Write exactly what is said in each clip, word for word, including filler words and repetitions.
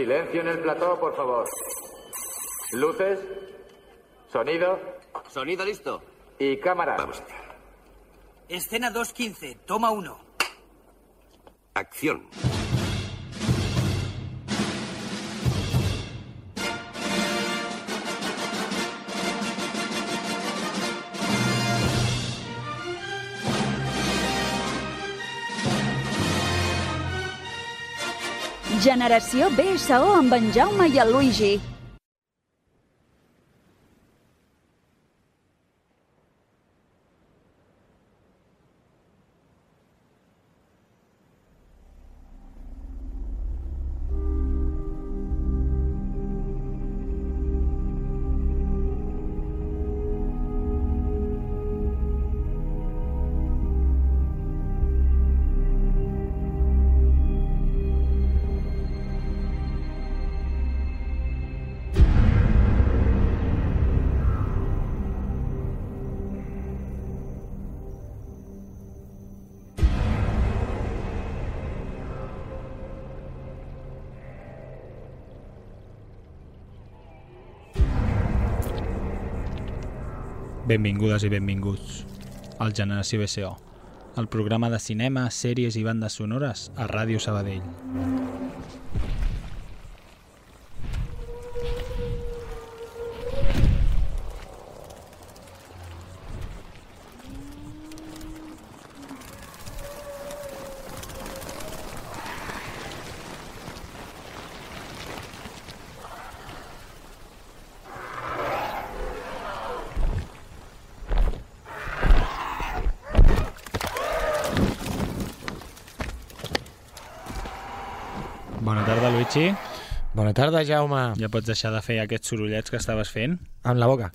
Silencio en el plató, por favor. Luces, sonido. Sonido listo. Y cámara. Vamos allá. Escena dos quince, toma uno. Acción. Generació B S O amb en Jaume i el Luigi. Benvingudes i benvinguts al Generació B S O, el programa de cinema, sèries i bandes sonores a Ràdio Sabadell. Bona tarda, Luigi. Bona tarda, Jaume. Ja pots deixar de fer aquests sorollets que estaves fent? Amb la boca.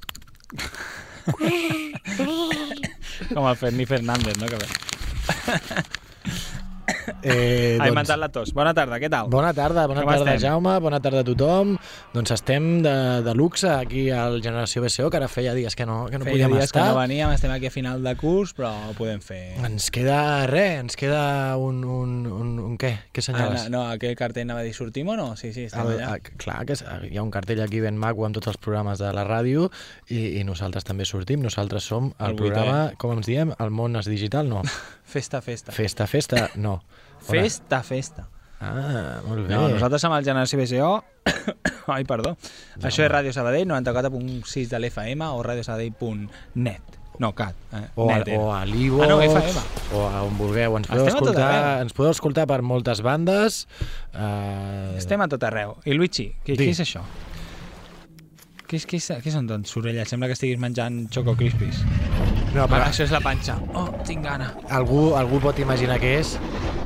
Com el Ferni Fernández, no? Que Eh, ha doncs, inventat la tos. Bona tarda, què tal? Bona tarda, bona Com tarda, estem? Jaume, bona tarda a tothom. Doncs estem de, de luxe aquí al Generació B S O, que ara feia dies que no, que no Feia podíem dies estar. que no veníem, estem aquí a final de curs, però ho podem fer. Ens queda res, ens queda un... un, un, un què? Què Ah, senyales? no, no, aquell cartell anava a dir sortim o no? Sí, sí, estem El, allà. a, clar, que és- hi ha un cartell aquí ben maco amb tots els programes de la ràdio i, i nosaltres també sortim. Nosaltres som el, El vuitè. programa, com ens diem, el món és digital, no. Festa, festa. Festa, festa, no. Festa, festa. Ah, molt bé. No, nosaltres som el Generació B S O. Ai, perdó. Això és Ràdio Sabadell, noranta-quatre punt sis de l'F M o radiosabadell punt net. No, cat. Eh? O, a, net era. o a l'Ivo, Ah, no, F M. o a on vulgueu. Ens podeu, Estem a tot escoltar, arreu. ens podeu escoltar per moltes bandes. Uh... Estem a tot arreu. I Luigi, què, Di. què és això? Què, és, què, és, què són doncs sorelles? Sembla que estiguis menjant Choco Crispies. No, Ah, però això és la panxa. Oh, tinc gana. algú, algú pot imaginar què és?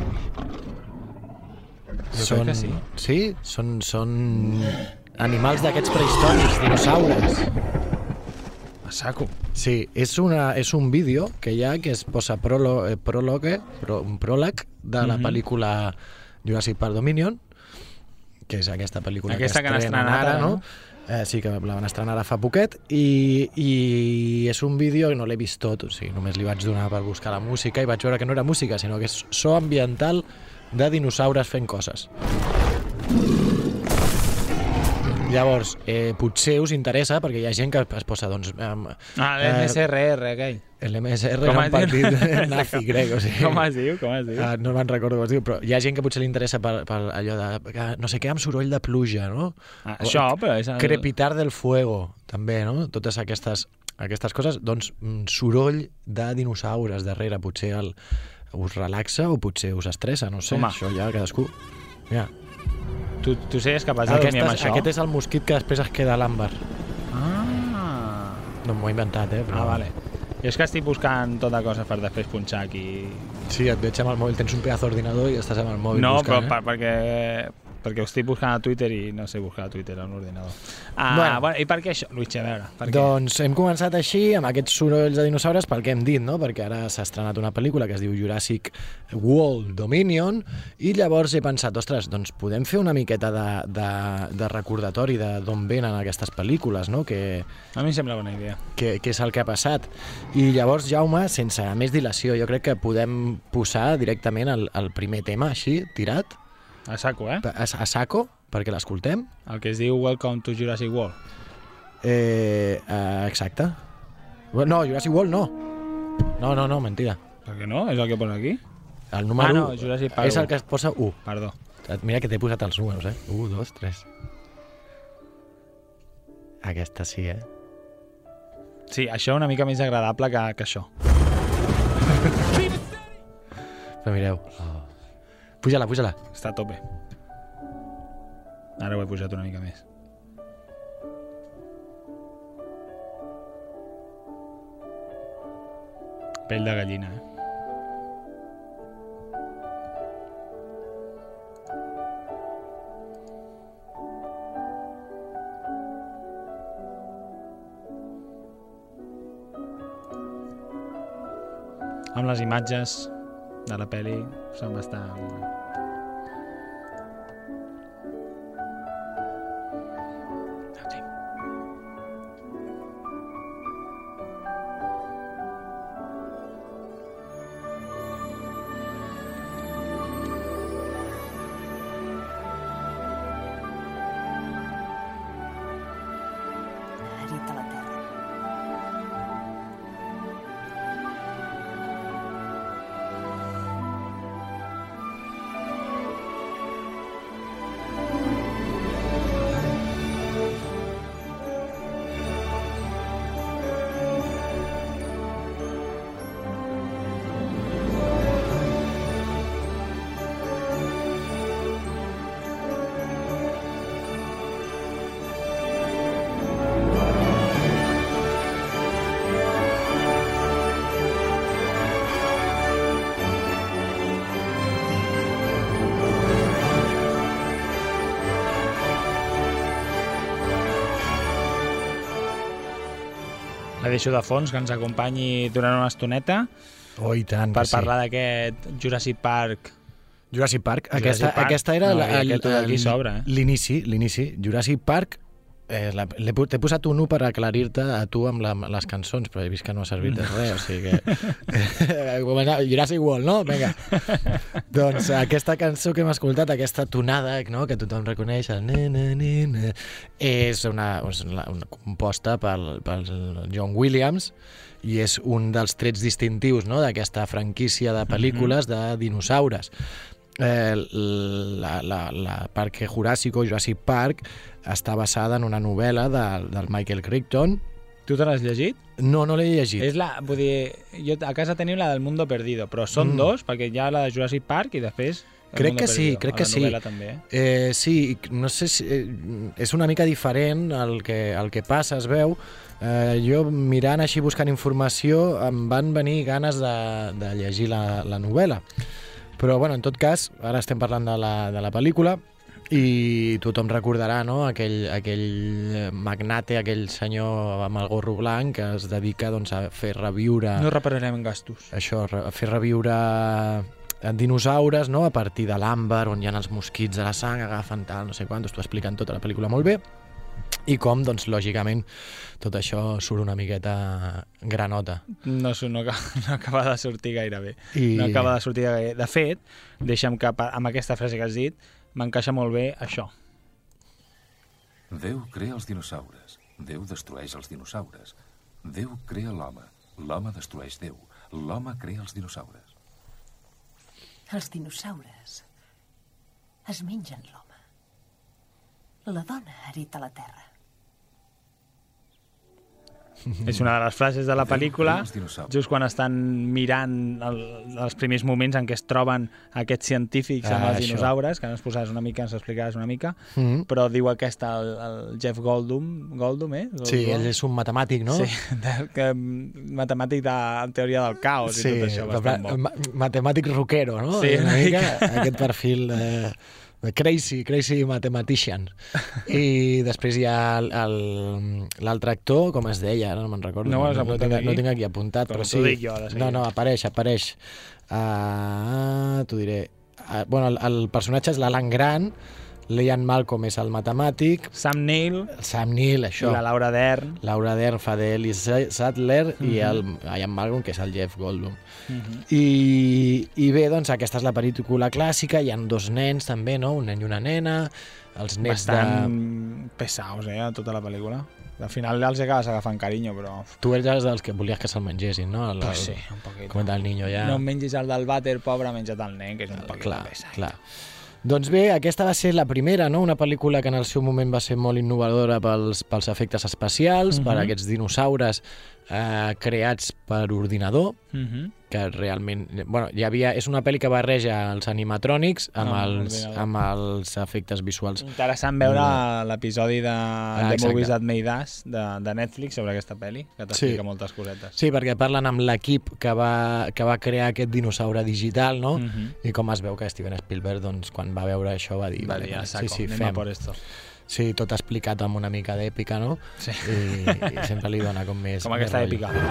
Jo crec que sí. Sí? Són, són animals d'aquests prehistòrics, dinosaures. A saco. Sí, és, una, és un vídeo que hi ha que es posa prolo, eh, pròlogue, pro, un pròleg de la Mhm. pel·lícula Jurassic Park Dominion, que és aquesta pel·lícula Aquesta que que han estrenen estrenat ara, ara, no? no? Eh, sí, que la van estrenar ara fa poquet i, i és un vídeo que no l'he vist tot, o sigui, només li vaig donar per buscar la música i vaig veure que no era música, sinó que és so ambiental de dinosaures fent coses. Llavors, eh, potser us interessa, perquè hi ha gent que es posa, doncs... Eh, Ah, l'M S R R, aquell. l'M S R Com era es un diu? partit nazi grec, o sigui... Com es diu? Com es diu? Ah, no me'n recordo com es diu, però hi ha gent que potser li interessa per, per allò de... que no sé què, amb soroll de pluja, no? Ah, això, però és... El... Crepitar del fuego, també, no? Totes aquestes, aquestes coses, doncs, mm, soroll de dinosaures darrere, potser el, us relaxa o potser us estressa, no sé, Home. això ja cadascú... Ja. Tu, tu series capaç de dormir amb Aquest, és, això? aquest és el mosquit que després es queda a l'àmbar. Ah. No m'ho he inventat, eh? Però... Ah, vale. Jo és que estic buscant tota cosa per després punxar aquí. Sí, et veig amb el mòbil, tens un pedazo d'ordinador i estàs amb el mòbil No, buscant, però eh? per, perquè, perquè ho estic buscant a Twitter i no sé buscar a Twitter en l'ordinador. Ah, Bueno. bueno. I per què això, Luigi? A veure, per què? Doncs hem començat així, amb aquests sorolls de dinosaures, pel que hem dit, no? Perquè ara s'ha estrenat una pel·lícula que es diu Jurassic World Dominion, i llavors he pensat, ostres, doncs podem fer una miqueta de, de, de recordatori de d'on venen aquestes pel·lícules, no? Que, A mi em sembla bona idea. que, que és el que ha passat. I llavors, Jaume, sense més dilació, jo crec que podem posar directament el, el primer tema, així, tirat, A saco, eh? a, a saco, perquè l'escoltem. El que es diu Welcome to Jurassic World. Eh, eh, exacte. No, Jurassic World no. No, no, no, mentida. Per què no? És el que posa aquí? El número Ah, no, u Jurassic Park és el u. que es posa u. Perdó. Mira que t'he posat els números, eh? un, dos, tres. Aquesta sí, eh? Sí, això una mica més agradable que, que això. Però mireu. Oh. Puja-la, puja-la. Està a tope. Ara ho he pujat una mica més. Pell de gallina, eh? Amb les imatges de la pel·li són bastant... Sí. Herit a la terra. La deixo de fons, que ens acompanyi durant una estoneta Oh, i tant, per que sí. parlar d'aquest Jurassic Park. Jurassic Park. Jurassic Aquesta, Park. aquesta era No, la- i el- aquest d'aquí el- s'obre, eh? l'inici, l'inici. Jurassic Park, eh, la- l'he pu- t'he posat un u per aclarir-te a tu amb la, les cançons, però he vist que no ha servit de res, o sigui que... Bueno, Jurassic World, no? Vinga. Doncs aquesta cançó que hem escoltat, aquesta tonada, no?, que tothom reconeix, el ne, ne, ne, ne, és una, és una, una composta pel, pel John Williams, i és un dels trets distintius, no?, d'aquesta franquícia de pel·lícules de dinosaures. Eh, la, la, la Parque Jurásico, Jurassic Park, està basada en una novel·la de, del Michael Crichton. Tu te l'has llegit? No, no l'he llegit. És la, vull dir, jo a casa teniu la del Mundo Perdido, però són Mm. dos, perquè hi ha la de Jurassic Park i després... El Crec Mundo que sí, Perdido, crec a que la sí. novel·la també, eh? Eh, sí, no sé si... Eh, és una mica diferent el que, el que passa, es veu. Eh, jo, mirant així, buscant informació, em van venir ganes de, de llegir la, la novel·la. Però, bueno, en tot cas, ara estem parlant de la, de la pel·lícula i tothom recordarà, no?, aquell, aquell magnate, aquell senyor amb el gorro blanc que es dedica, doncs, a fer reviure... No repararem en gastos. Això, re- fer reviure dinosaures, no?, a partir de l'àmbar, on hi ha els mosquits de la sang, agafen tal, no sé quantos, t'ho expliquen tota la pel·lícula molt bé, i com, doncs, lògicament, tot això surt una miqueta granota. No, su- no, acaba- no acaba de sortir gaire bé. I- No acaba de sortir gaire bé. De fet, deixa'm que pa- amb aquesta frase que has dit m'encaixa molt bé això. Déu crea els dinosaures. Déu destrueix els dinosaures. Déu crea l'home. L'home destrueix Déu. L'home crea els dinosaures. Els dinosaures es mengen l'home. La dona herita la terra. És una de les frases de la Déu pel·lícula, crea els dinosaures. just quan estan mirant el, els primers moments en què es troben aquests científics amb Ah, els això. dinosaures, que ens posaves una mica, ens explicaves una mica, Mm. però diu aquesta, el, el Jeff Goldblum, Goldblum, eh? Sí, Goldblum? ell és un matemàtic, no? Sí, de, que, matemàtic de en teoria del caos i tot això, bastant bo. ma matemàtic rockero, no? Sí, una una mica mica. aquest perfil de, de crazy, crazy mathematician. I després hi ha el- el- l'altre actor, com es deia, ara no me'n recordo. No ho has no, apuntat tinc, aquí? no tinc aquí apuntat, Però però t'ho sí. dic jo, de seguida. no, no, apareix, apareix. Uh, T'ho diré. Uh, bueno, el, el personatge és l'Alan Grant. l'Ian Malcolm és el matemàtic, Sam Neill, Sam Neill, això, i la Laura Dern. Laura Dern fa d'Ellie Sattler Mhm. i el Ian Malcolm, que és el Jeff Goldblum. Mhm. I, I bé, doncs aquesta és la pel·lícula clàssica, hi ha dos nens també, no? Un nen i una nena, els nets Bastant de... pesaos, eh, tota la pel·lícula. Al final els acabes agafant carinyo, però... Tu eres dels que volies que se'l mengessin, no? El, Pues sí, un poquito. Com el niño ja... No em mengis el del vàter, pobre, menja't el nen, que és un poquito clar, pesat. clar. Doncs bé, aquesta va ser la primera, no? Una pel·lícula que en el seu moment va ser molt innovadora pels, pels efectes especials, Mhm. per aquests dinosaures eh, creats per ordinador, Mhm. que realment... Bueno, hi havia, és una pel·li que barreja els animatrònics amb, Amb els, l'ordinador. amb els efectes visuals. Interessant veure l'episodi de Ah, The exacte. Movies That Made Us de, de Netflix sobre aquesta pel·li, que t'explica Sí. moltes cosetes. Sí, perquè parlen amb l'equip que, va, que va crear aquest dinosaure digital, no? Mhm. I com es veu que Steven Spielberg, doncs, quan va veure això, va dir... Vale, ja saco, sí, sí, anem fem. a por esto. Sí, tot explicat amb una mica d'èpica, no? Sí. I, I sempre li dona com més... Com més aquesta rotllo. èpica.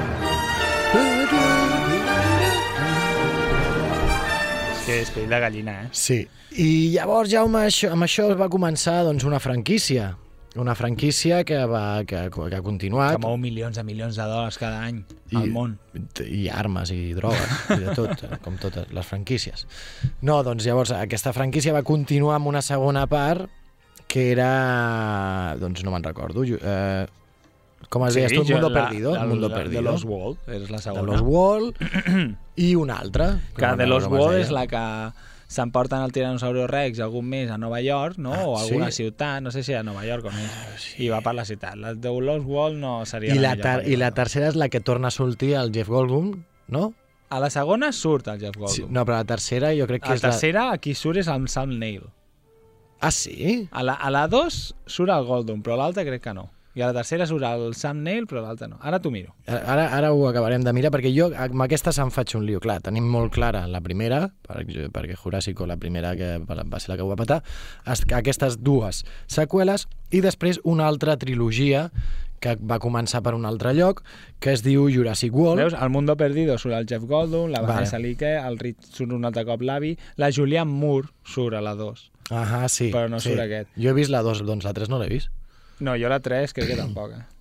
És que és pell de gallina, eh? Sí. I llavors, Jaume, això, amb això va començar doncs, una franquícia. Una franquícia que, va, que, que ha continuat. Que mou milions i milions de dòlars cada any al I, món. I armes i drogues, i de tot, com totes les franquícies. No, doncs llavors aquesta franquícia va continuar amb una segona part que era... doncs no me'n recordo. jo- Eh, com es deia? Sí, jo- Mundo la- Perdido. el- Mundo De Perdido. Lost World, és la De segona. Lost World i una altra. Que no de me'n Lost recordo com es World deia. és la que s'emporten el Tiranosaurio Rex algun mes a Nova York, no? Ah, O a alguna sí? ciutat, no sé si a Nova York o més. I va per la ciutat. La de Lost World no seria I la la, millor ter I la pel·lícula. tercera és la que torna a sortir el Jeff Goldblum, no? A la segona surt el Jeff Sí, Goldblum. no, però la tercera jo crec que a és la tercera, aquí surt és el Sam Neill. la... Ah, sí? A la, a la dos surt el Goldblum, però l'altra crec que no. I a la tercera surt el Sam Neill, però l'altra no. Ara t'ho miro. Ara, ara ho acabarem de mirar, perquè jo amb aquesta se'm faig un lío. Clar, tenim molt clara la primera, perquè, perquè Jurásico, la primera que va ser la que ho va petar, es- aquestes dues seqüeles, i després una altra trilogia que va començar per un altre lloc, que es diu Jurassic World. Veus? Al Mundo Perdido surt el Jeff Goldblum, la Vale. Vanessa Lique, el Rich surt un altre cop l'avi, la Julianne Moore surt a la dos. Ahà, sí. Però no sí. surt aquest. Jo he vist la dos, doncs la tres no l'he vist. No, jo la tres crec que tampoc, eh?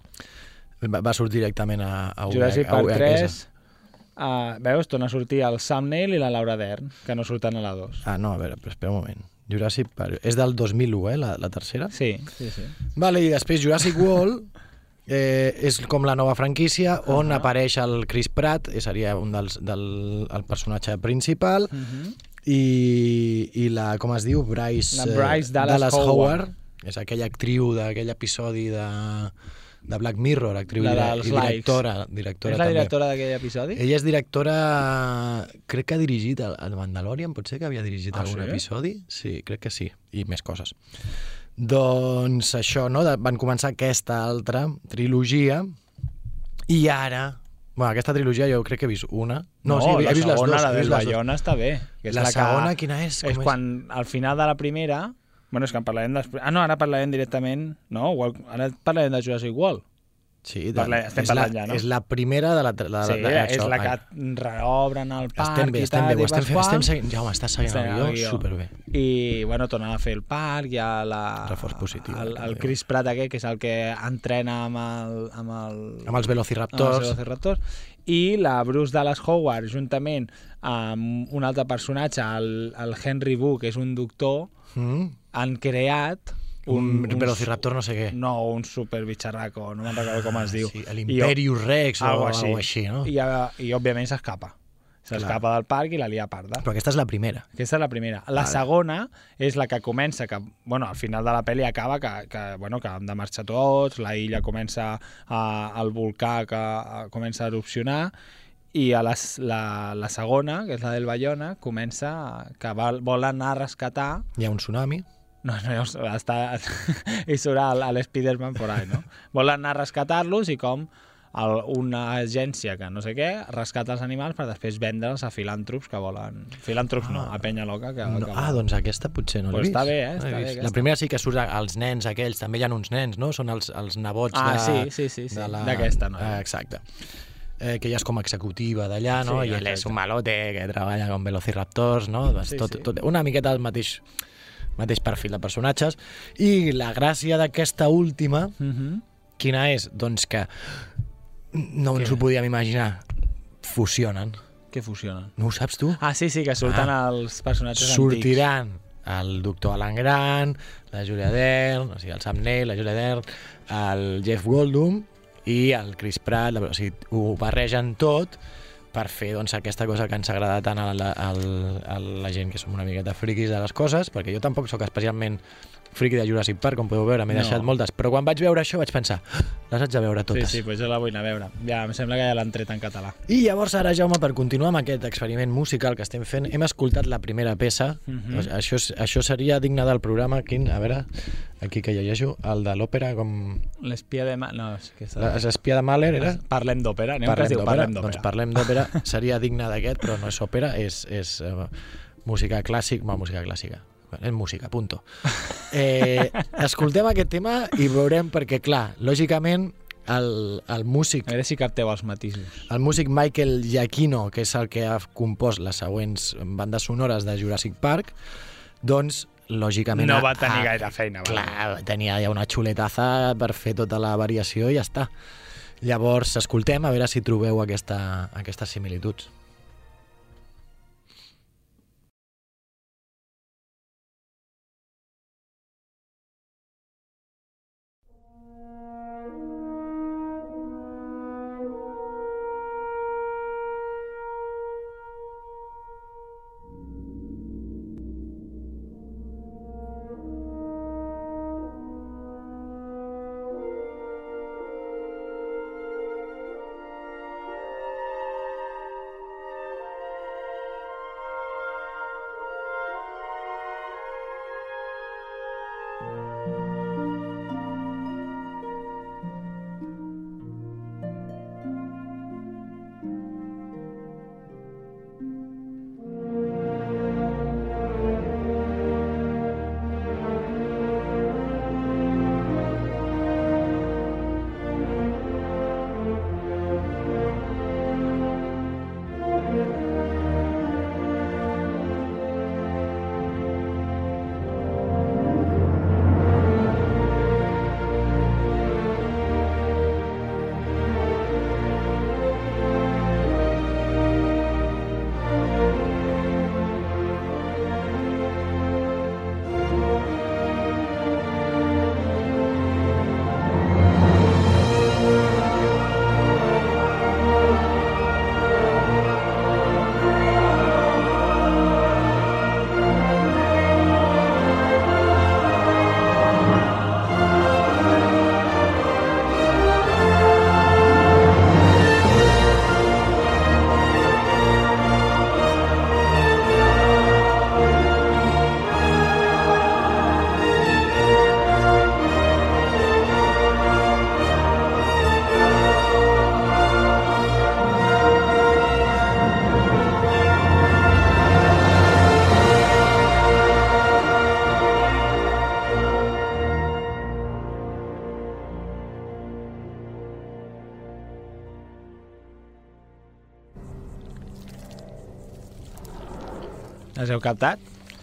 Va, va sortir directament a, a Jurassic a Park V H S. tres, uh, veus, torna a sortir el Sam Neill i la Laura Dern, que no surten a la dos. Ah, no, a veure, però espera un moment. Jurassic Park... És del dos mil u, eh, la, la tercera? Sí, sí, sí. Vale, i després Jurassic World eh, és com la nova franquícia on uh -huh. apareix el Chris Pratt, que seria un dels, del el personatge principal, uh -huh. i, i la, com es diu, Bryce, La Bryce eh, Dallas Howard. Howard, és aquella actriu d'aquell episodi de, de Black Mirror, actriu La i, dels i likes. directora, directora És la també. directora d'aquell episodi? Ella és directora, crec que ha dirigit el, el Mandalorian, pot ser que havia dirigit Ah, algun sí? episodi? Sí, crec que sí, i més coses. Doncs això, no? De, van començar aquesta altra trilogia i ara... Bueno, aquesta trilogia jo crec que he vist una. No, sí, he, la he vist les segona, dues. la he del vist les dues. Bayona, està bé. Que és La la segona, que... quina és? És Com quan, al final de la primera... Bueno, és que en parlarem després... Ah, no, ara parlarem directament... No, ara parlarem de Jurassic World. Sí, de, Parle- estem és, la, parlant ja, no? és la primera de la... De, de, Sí, de, de, és això, la ai. que reobren el parc Estem bé, i estem tal, bé, ho i estem, fent, Pasqual. estem seguint. Jaume, estàs seguint Estem el al guió guió. superbé. I, bueno, tornen a fer el parc, hi ha la... Reforç positiu, El, eh, el que Chris Pratt aquest, que és el que entrena amb el... Amb, el, Amb els velociraptors. Amb els velociraptors. I la Bruce Dallas Howard, juntament amb un altre personatge, el, el Henry Wu, que és un doctor, Mm. han creat Un, un velociraptor no sé què. No, un superbitxarraco, no me'n recordo com es diu. Sí, l'Imperius Rex o algo alguna així, no? I, uh, i òbviament s'escapa. S'escapa del parc i la lia parda. Però aquesta és la primera. Aquesta és la primera. La Vale. segona és la que comença, que bueno, al final de la pel·li acaba que, que, bueno, que han de marxar tots, la illa comença, a, el volcà que a, comença a erupcionar, i a les, la, la segona, que és la del Bayona, comença que vol, vol anar a rescatar... Hi ha un tsunami. No, no, està... i surt el- l'Spiderman por ahí, no? Vol anar a rescatar-los i com el, una agència que no sé què rescata els animals per després vendre'ls a filàntrops que volen... Filàntrops no, a penya loca que... No, que ah, doncs aquesta potser no l'he Pues vist. està bé, eh? No Està l'he bé, vist. aquesta. La primera sí que surt els nens aquells, també hi ha uns nens, no? Són els, els nebots Ah, de... sí, sí, sí, sí, de la- d'aquesta noia. Ah, exacte. Eh, que ella és com executiva d'allà, no? Sí, I ell és exacte. un malote que treballa com velociraptors, no? Doncs Sí, tot, sí. tot, una miqueta el mateix mateix perfil de personatges, i la gràcia d'aquesta última, Mhm. quina és? Doncs que no ens Què? ho podíem imaginar, fusionen. Què fusionen? No ho saps tu? Ah, sí, sí, que surten Ah. els personatges Sortiran el doctor Alan Grant, la Julia Dern, o sigui, el Sam Neill, la Julia Dern, el Jeff Goldblum i el Chris Pratt, o sigui, ho barregen tot per fer doncs, aquesta cosa que ens agrada tant a la, a la gent que som una miqueta friquis de les coses, perquè jo tampoc sóc especialment friqui de Jurassic Park, com podeu veure, m'he No. deixat moltes, però quan vaig veure això vaig pensar, les haig de veure antics. totes. Sí, sí, doncs jo la vull anar a veure. Ja, em sembla que ja l'han tret en català. I llavors ara, Jaume, per continuar amb aquest experiment musical que estem fent, hem escoltat la primera peça. Mhm. Doncs això, és- això seria digne del programa, quin, a veure, aquí que llegeixo, el de l'òpera, com... L'espia de... Ma... No, és que... L'espia de Mahler era? Parlem d'òpera, anem que es diu d'òpera. parlem d'òpera. Doncs parlem d'òpera, seria digne d'aquest, però no és òpera, és, és uh, música clàssica, bueno, música clàssica. És música, punto. Eh, escoltem aquest tema i veurem, perquè clar, lògicament el, el músic A veure si capteu els matisos. el músic Michael Giacchino, que és el que ha compost les següents bandes sonores de Jurassic Park, doncs lògicament No ha- va tenir ha- gaire feina. va. Clar, tenia ja una xuletaza per fer tota la variació i ja està. Llavors, escoltem a veure si trobeu aquesta, aquestes similituds. Les heu captat?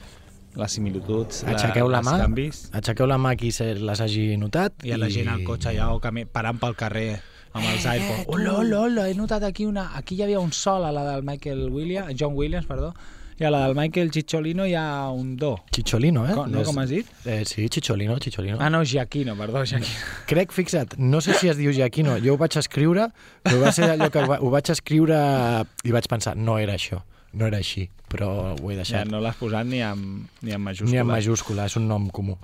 Les similituds, Aixequeu la els mà, canvis. aixequeu la mà qui se les hagi notat. I a la gent al cotxe allà o camí, parant pel carrer amb els iPods. Hola, hola, hola, he notat aquí una... Aquí hi havia un sol, a la del Michael Williams, John Williams, perdó, i a la del Michael Cicciolino hi ha un do. Chicholino, eh? Com, no, com has dit? Eh, sí, Chicholino, Chicholino. Ah, no, Giacchino, perdó, Giacchino. Crec, fixa't, no sé si es diu Giacchino, jo ho vaig escriure, però va ser allò que ho, va, ho vaig escriure i vaig pensar, no era això, no era així, però ho he Ja deixat. no l'has posat ni amb, ni amb majúscula. Ni en majúscula, és un nom comú.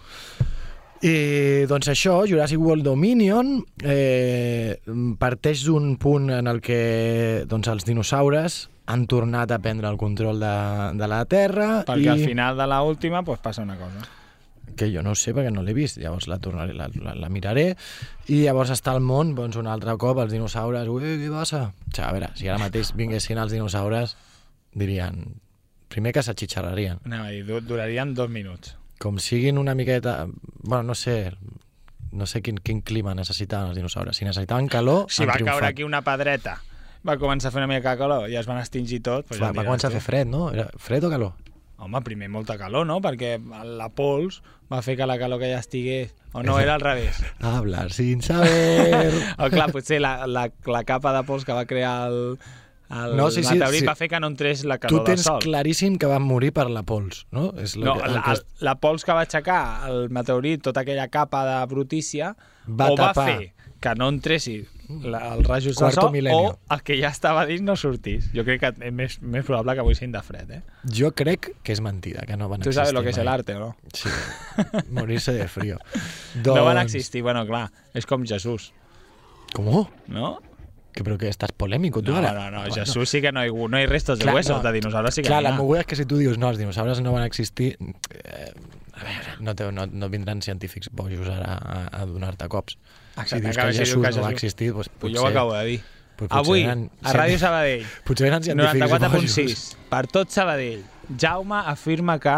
I doncs això, Jurassic World Dominion eh, parteix d'un punt en el que doncs, els dinosaures han tornat a prendre el control de, de la Terra. Perquè i... al final de l'última pues, passa una cosa. que jo no ho sé perquè no l'he vist, llavors la, tornaré, la, la, la miraré, i llavors està al món doncs, un altre cop, els dinosaures, ui, què passa? O sigui, a veure, si ara mateix vinguessin els dinosaures, dirien, primer que s'atxitxarrarien. Anava a dir, du- durarien dos minuts. Com siguin una miqueta... Bueno, no sé, no sé quin, quin clima necessitaven els dinosaures. Si necessitaven calor, Si han va triomfat. caure aquí una pedreta, va començar a fer una mica de calor i es van extingir tot... Doncs Va, ja va començar a fer fred, no? Era fred o calor? Home, primer molta calor, no? Perquè la pols va fer que la calor que ja estigués... O no, era al revés. Hablar sin saber... O clar, potser la, la, la capa de pols que va crear el, el no, sí, sí, meteorit sí. va fer que no entrés la calor tu del tens sol. claríssim que van morir per la pols, no? És No, que, la, que... la pols que va aixecar el meteorit, tota aquella capa de brutícia, Va o va tapar. fer que no entressi la, els rajos del Cuarto sol, milenio. o el que ja estava dins no sortís. Jo crec que és més, més probable que avui sigui de fred, eh? Jo crec que és mentida, que no van Tu existir sabes lo que es mai. el arte, ¿no? Sí, morirse de frío. Doncs... No van existir, bueno, clar, és com Jesús, ¿Cómo? no? Que, però que estàs polèmico, tu, No, ara? no, no, Jesús sí que no hay, no hay restos de Clar, huesos, no. de dinosaures sí que Clar, n'hi la ha. moguda és que si tu dius no, els dinosaures no van existir, eh, a veure, no, te, no, no vindran científics bojos ara a, a donar-te cops. Exacte, si dius acaba que de dir Jesús que no va Jesús- existir, doncs Pues potser... jo ho acabo de dir. Pues potser Avui, eren a Ràdio Sabadell, Potser eren científics noranta-quatre punt bojos. sis, per tot Sabadell, Jaume afirma que...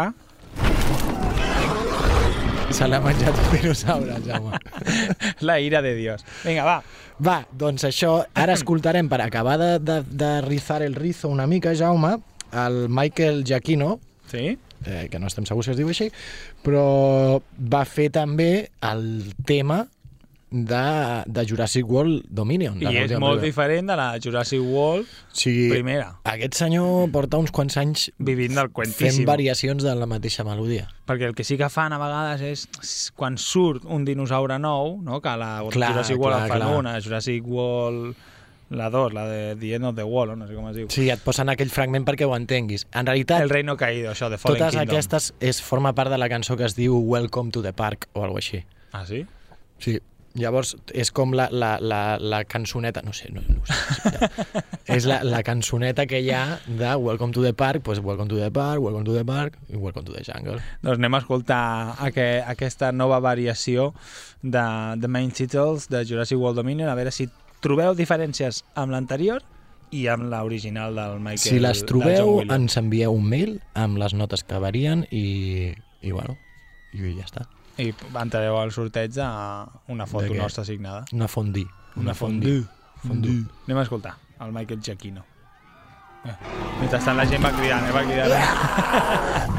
Se l'ha menjat un dinosaure, Jaume. La ira de Dios. Vinga, va. Va, doncs això, ara escoltarem, per acabar de, de, de rizar el rizo una mica, Jaume, el Michael Giacchino, Sí? eh, que no estem segurs si es diu així, però va fer també el tema de, de Jurassic World Dominion. de I és l'última molt pel·lícula. diferent de la Jurassic World O sigui, primera. aquest senyor porta uns quants anys Vivint del fent cuentíssim. variacions de la mateixa melodia. Perquè el que sí que fan a vegades és quan surt un dinosaure nou, no? Que a la Clar, Jurassic World clar, en fan clar. una, Jurassic World la dos, la de The End of the World, no sé com es diu. Sí, et posen aquell fragment perquè ho entenguis. En realitat, El Reino Caído, això, de Fallen totes Kingdom. aquestes és, forma part de la cançó que es diu Welcome to the Park o alguna així. Ah, sí? Sí, llavors és com la, la, la, la cançoneta, no sé, no, no ho sé. és la, la cançoneta que hi ha de Welcome to the Park, pues Welcome to the Park, Welcome to the Park i Welcome to the Jungle. Doncs anem a escoltar aqu aquesta nova variació de The Main Titles de Jurassic World Dominion, a veure si trobeu diferències amb l'anterior i amb l'original del Michael. Si les del John trobeu, Williams. ens envieu un mail amb les notes que varien i, i bueno, i ja està. I entrareu al sorteig de una De foto què? nostra signada. Una fondue. Una fondue. Fondue. Anem a escoltar el Michael Giacchino. Eh. Mentrestant la gent va cridant, eh? va cridant.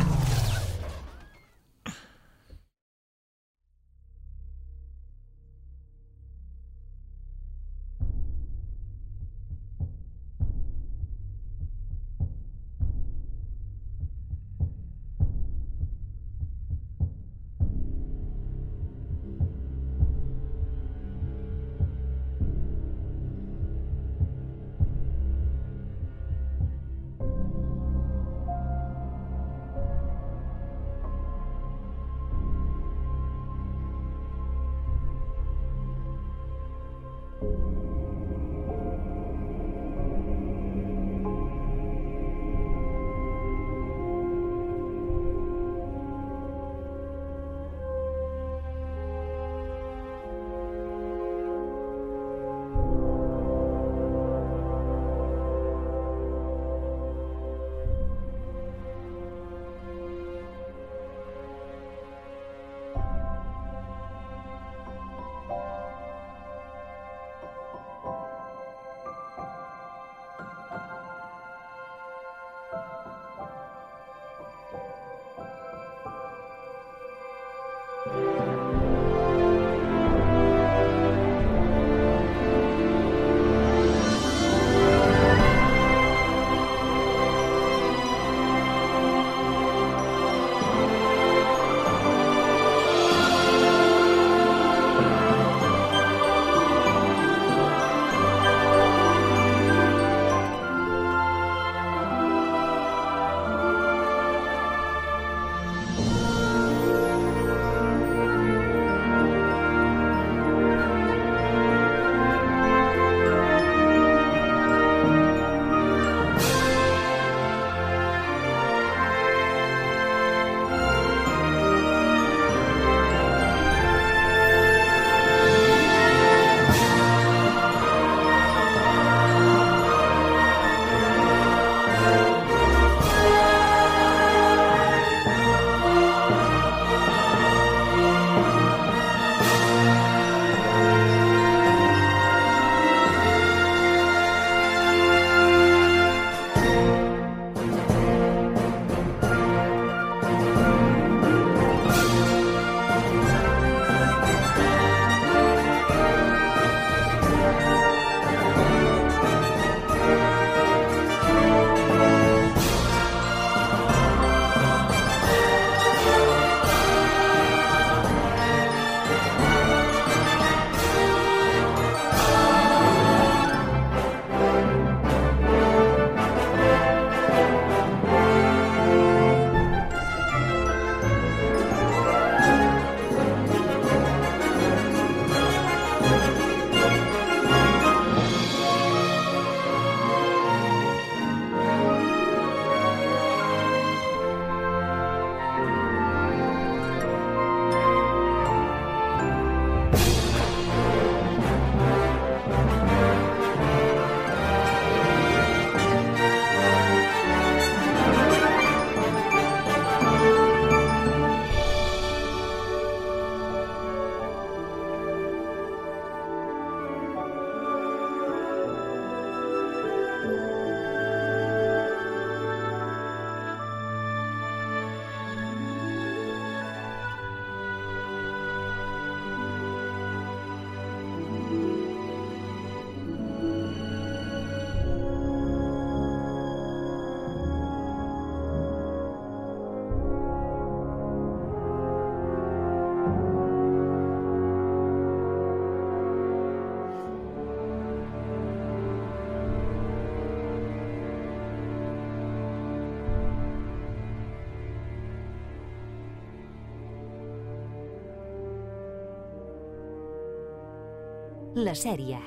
La sèrie.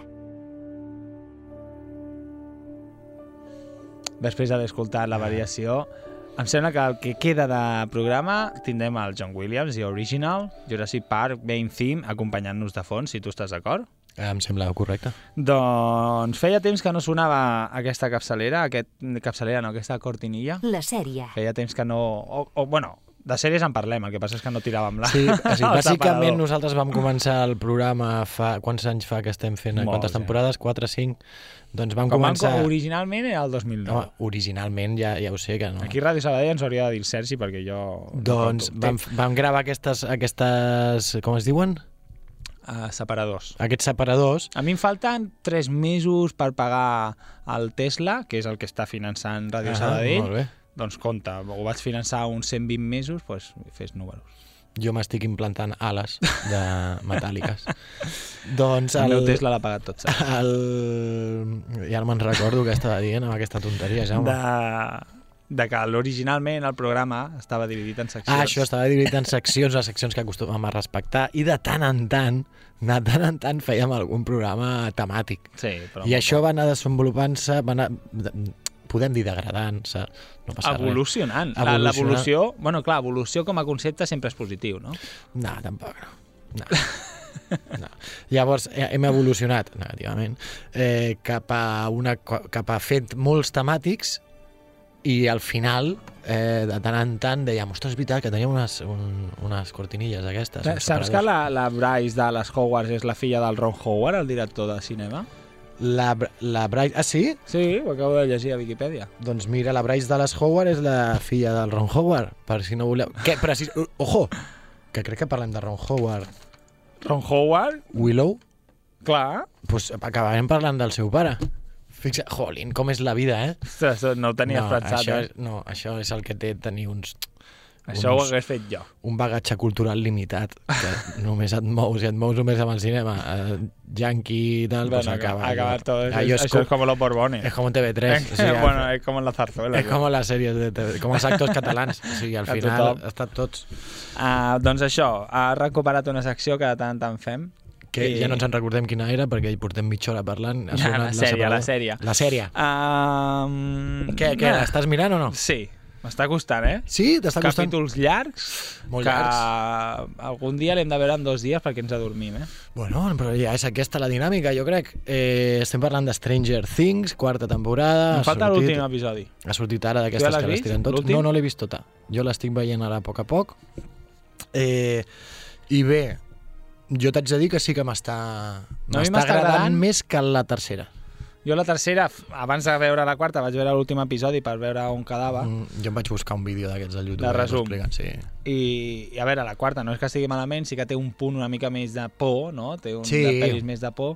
Després d'haver escoltat la variació, em sembla que el que queda de programa tindrem el John Williams i Original, Jurassic Park, Main Theme, acompanyant-nos de fons, si tu estàs d'acord. Em sembla correcte. Doncs feia temps que no sonava aquesta capçalera, aquest capçalera no, aquesta cortinilla. La sèrie. Feia temps que no... O, o bueno, de sèries en parlem, el que passa és que no tiràvem la... Sí, o sigui, bàsicament separador. nosaltres vam començar el programa fa... Quants anys fa que estem fent? Molts, Quantes temporades? quatre, cinc? Doncs vam Com començar... van, originalment era el dos mil nou. No, originalment ja, ja ho sé que no. Aquí a Ràdio Sabadell ens hauria de dir el Sergi perquè jo... Doncs no vam, vam gravar aquestes, aquestes... Com es diuen? Uh, separadors. Aquests separadors. A mi em falten tres mesos per pagar el Tesla, que és el que està finançant Ràdio Ah, Sabadell. molt bé. Doncs compte, ho vaig finançar uns cent vint mesos, doncs fes números. Jo m'estic implantant ales de metàl·liques. Doncs El el... meu Tesla l'ha pagat tot. Saps? El... Ja no me'n recordo què estava dient amb aquesta tonteria, Jaume. De... de que l'originalment el programa estava dividit en seccions. Ah, això estava dividit en seccions, les seccions que acostumem a respectar, i de tant en tant, de tant en tant fèiem algun programa temàtic. Sí, però I això va anar desenvolupant-se, va anar, podem dir degradant-se, no passa evolucionant. res. La- L'evolució, bueno, clar, evolució com a concepte sempre és positiu, no? No, tampoc no. no. No. Llavors eh, hem evolucionat negativament eh, cap, a una, cap a fet molts temàtics i al final eh, de tant en tant dèiem, ostres, és veritat que teníem unes, un, unes cortinilles aquestes. uns Saps que separadors. la, la Bryce Dallas Howard és la filla del Ron Howard, el director de cinema? La, la Bryce... Ah, sí? Sí, ho acabo de llegir a Wikipedia. Doncs mira, la Bryce Dallas Howard és la filla del Ron Howard, per si no voleu... Què? Precis... Ojo! Que crec que parlem de Ron Howard. Ron Howard? Willow? Clar. Pues acabarem parlant del seu pare. Fixa, jolín, com és la vida, eh? Ostres, no ho tenies no, pensat, això eh? és, no, això és el que té tenir uns... Això ho uns, hagués fet jo. un bagatge cultural limitat, que només et mous, i et mous només amb el cinema. Eh, yankee i tal, Bueno, pues acaba... acaba todo. Es, Allò es, això és com los Borbones. És com un T V tres. Eh, bueno, és com en la zarzuela. És com les sèries de T V, com els actors catalans. O sigui, al A final tothom. ha estat tots. Uh, doncs això, ha recuperat una secció que de tant en tant fem. Que I- ja no ens en recordem quina era, perquè hi portem mitja hora parlant. Ha Ja, sonat la sèrie, separador. la sèrie. La sèrie. Um, Què, què, l'estàs mirant o no? Sí, m'està costant, eh? Sí? T'està costant? Capítols llargs, Molt que llargs. algun dia l'hem de veure en dos dies perquè ens adormim, eh? Bueno, però ja és aquesta la dinàmica, jo crec. Eh, estem parlant de Stranger Things, quarta temporada. Em ha falta sortit- l'últim episodi. Ha sortit ara Tu ja d'aquestes l'has que les vist, tiren tots. l'últim? No, no l'he vist tota. Jo l'estic veient ara a poc a poc. Eh, I bé, jo t'haig de dir que sí que m'està No, a mi m'està m'està agradant agradant. més que la tercera. Jo la tercera, f- abans de veure la quarta, vaig veure l'últim episodi per veure on quedava. Mm, jo em vaig buscar un vídeo d'aquests al YouTube. De que t'ho resum. expliquen, sí. I, I a veure, la quarta no és que estigui malament, sí que té un punt una mica més de por, no? Té un Sí. de pel·lis més de por,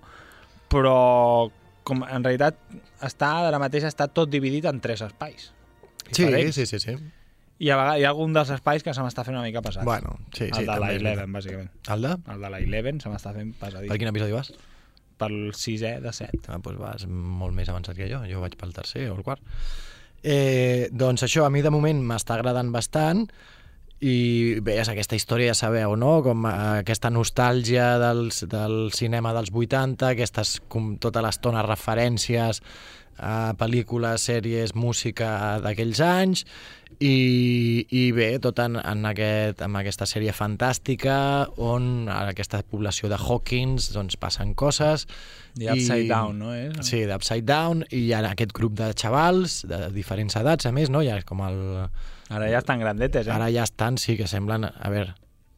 però com en realitat està, ara mateix està tot dividit en tres espais. Sí, diferents. sí, sí, sí. I a vegades hi ha algun dels espais que se m'està fent una mica pesat. Bueno, sí, sí. el de la també és Eleven, bàsicament. El de? El de la Eleven se m'està fent pesadís. Per quin episodi vas? Pel sisè de set. Ah, doncs vas molt més avançat que jo. Jo vaig pel tercer o el quart. Eh, doncs això, a mi de moment m'està agradant bastant i bé, és aquesta història, ja sabeu, no? Com eh, aquesta nostàlgia dels, del cinema dels vuitanta, aquestes com tota l'estona referències a pel·lícules, sèries, música d'aquells anys i, i bé, tot en, en, aquest, en aquesta sèrie fantàstica on a aquesta població de Hawkins doncs passen coses. The Upside Down, no és? Sí, d'Upside Down, i hi ha aquest grup de xavals de diferents edats, a més, no? Ja és com el... Ara ja estan grandetes, eh? Ara ja estan, sí, que semblen... A veure,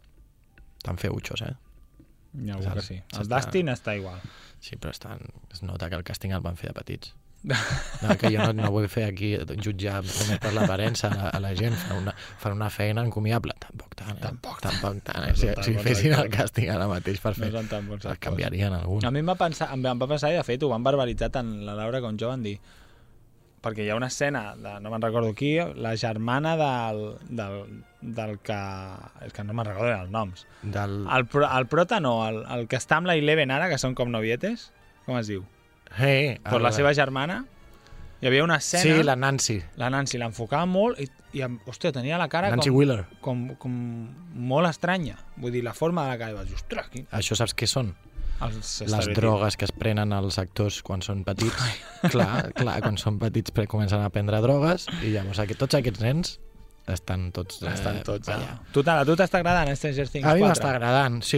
estan feuchos, eh? Hi ha algú que sí. El S'està- Dustin està igual. Sí, però estan... Es nota que el càsting el van fer de petits. No, que jo no, no vull fer aquí jutjar només per l'aparença a, la- a la gent, fan una, fan una feina encomiable. Tampoc tant, eh? Tampoc Tampoc tant. No Eh? Si, són tan si bons fessin el actors. càsting ara mateix per fer... No són tan bons el actors. canviarien algun. A mi em va, pensar, em va passar, i de fet ho van barbaritzar tant la Laura com jo, van dir perquè hi ha una escena, de, no me'n recordo qui, la germana del, del, del que... És que no me'n recordo els noms. Del... El, pro, el prota no, el, el que està amb la Eleven ara, que són com novietes, com es diu? Hey, Pues la seva germana, hi havia una escena... Sí, la Nancy. La Nancy l'enfocava molt i, i hòstia, tenia la cara Nancy com, Wheeler. com, com molt estranya. Vull dir, la forma de la cara. I vaig dir, ostres, qui... Això saps què són? Els les estereotips. drogues que es prenen els actors quan són petits. clar, clar, quan són petits pre- comencen a prendre drogues i llavors aquest, tots aquests nens estan tots, Estan eh, tots allà. allà. Total, a tu t'està agradant Stranger Things A mi quatre? m'està agradant, sí.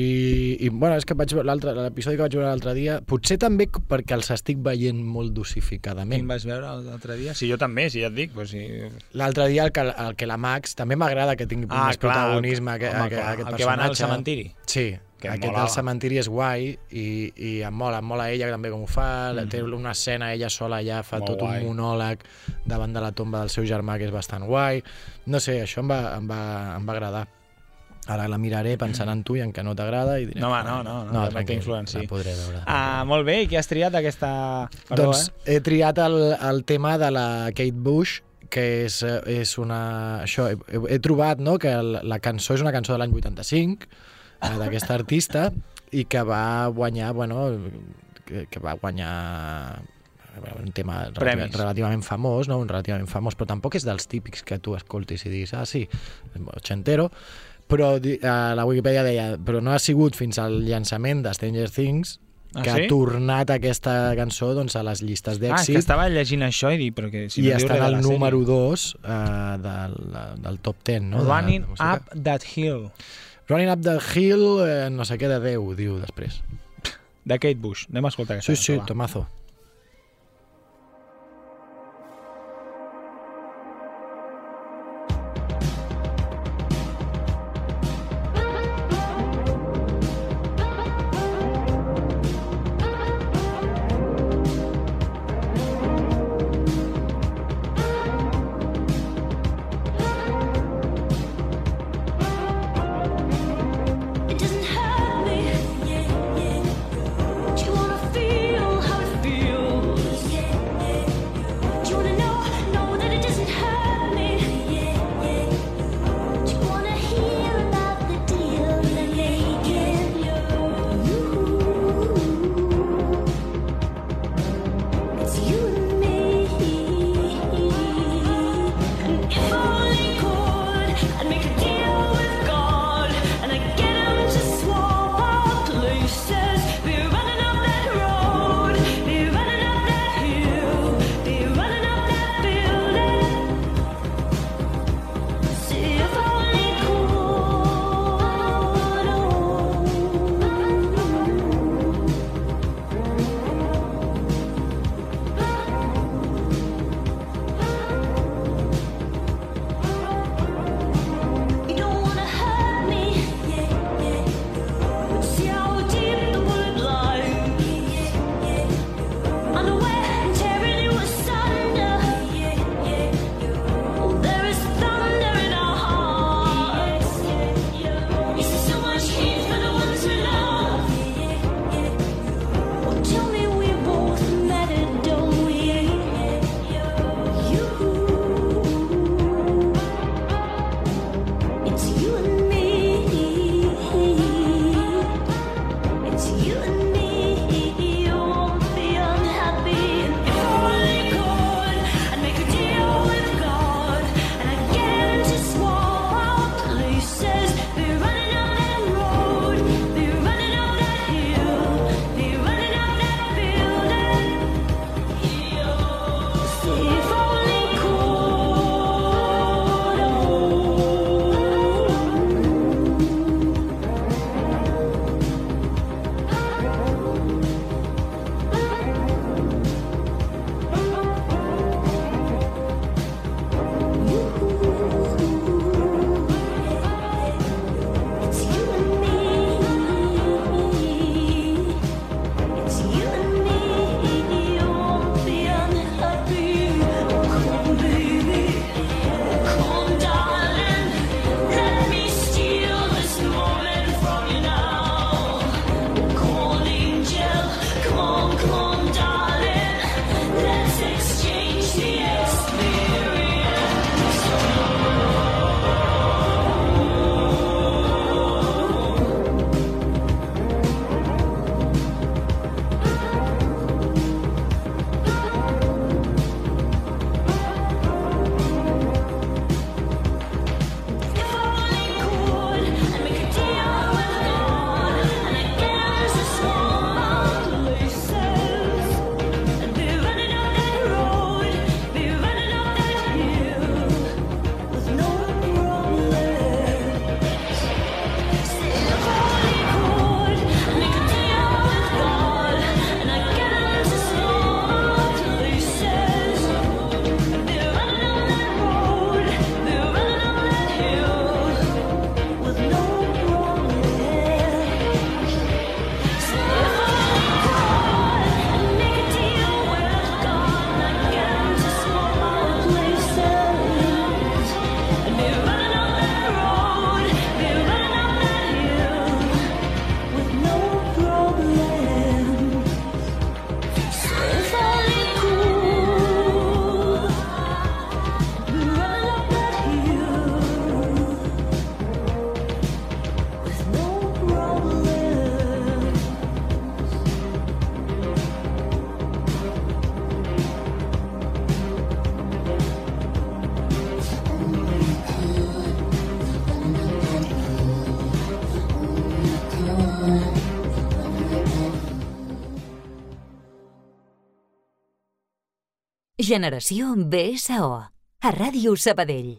I, i bueno, és que vaig veure l'altre- l'episodi que vaig veure l'altre dia, potser també perquè els estic veient molt dosificadament. Quin vas veure l'altre dia? Sí, jo també, si ja et dic. Pues, sí. L'altre dia el que, el que la Max, també m'agrada que tingui Ah, més clar, protagonisme el- aquest, home, aquest, clar, aquest el que va anar al personatge. cementiri. Sí, Que aquest molava. del cementiri és guai i, i em mola, em mola ella també com ho fa, Mhm. té una escena ella sola allà, fa Molt tot guai. un monòleg davant de la tomba del seu germà que és bastant guai. No sé, això em va, em va, em va agradar. Ara la miraré pensant en tu i en que no t'agrada i diré... No, home, no, no, no, no tranquil, t'influenci. la podré veure. Ah, molt bé, i què has triat d'aquesta... Perdó, Doncs eh? he triat el, el tema de la Kate Bush, que és, eh, és una... Això, he, he trobat no, que el, la cançó és una cançó de l'any vuitanta-cinc, eh, d'aquesta artista, i que va guanyar, bueno, que, que va guanyar un tema relativa, Premis. relativament famós, no? Un relativament famós, però tampoc és dels típics que tu escoltis i diguis, ah, sí, ochentero, però eh, la Wikipedia deia, però no ha sigut fins al llançament de Stranger Things Ah, que sí? ha tornat aquesta cançó doncs, a les llistes Ah, és que d'èxit estava llegint això i dic, però que si i no diu està res en de el la número sèrie. dos eh, del, del top ten. No? Running de, de música. Up That Hill, Running Up the Hill, eh, no sé què de Déu, diu després. de Kate Bush. Anem a escoltar aquesta Sí, sí, cançó, va. tomazo. It doesn't hurt me. Yeah, yeah. Do you wanna feel how it feels? Generació B S O, a Ràdio Sabadell.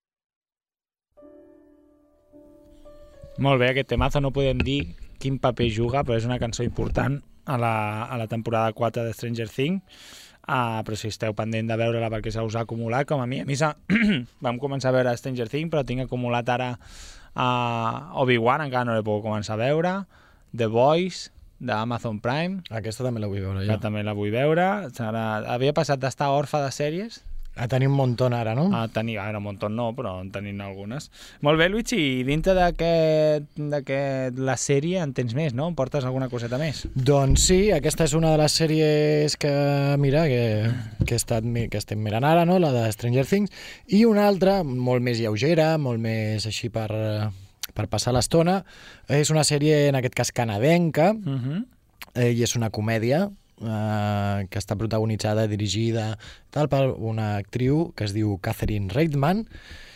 Molt bé, aquest temazo no podem dir quin paper juga, però és una cançó important a la, a la temporada quatre de Stranger Things, uh, però si esteu pendent de veure-la perquè se us ha acumulat, com a mi, a mi vam començar a veure Stranger Things, però tinc acumulat ara uh, Obi-Wan, encara no l'he pogut començar a veure, The Boys, d'Amazon Prime. Aquesta també la vull veure, ja. Que també la vull veure. Ara, havia passat d'estar orfa de sèries a tenir un muntó ara, no? A tenir, ara un muntó no, però en tenim algunes. Molt bé, Luigi, i dintre d'aquest la sèrie en tens més, no? Em portes alguna coseta més? Doncs sí, aquesta és una de les sèries que, mira, que, que, he estat, que estem mirant ara, no? La de Stranger Things, i una altra, molt més lleugera, molt més així per, per passar l'estona. És una sèrie, en aquest cas, canadenca, uh-huh. eh, i és una comèdia, Uh, que està protagonitzada, dirigida tal, per una actriu que es diu Catherine Reitman,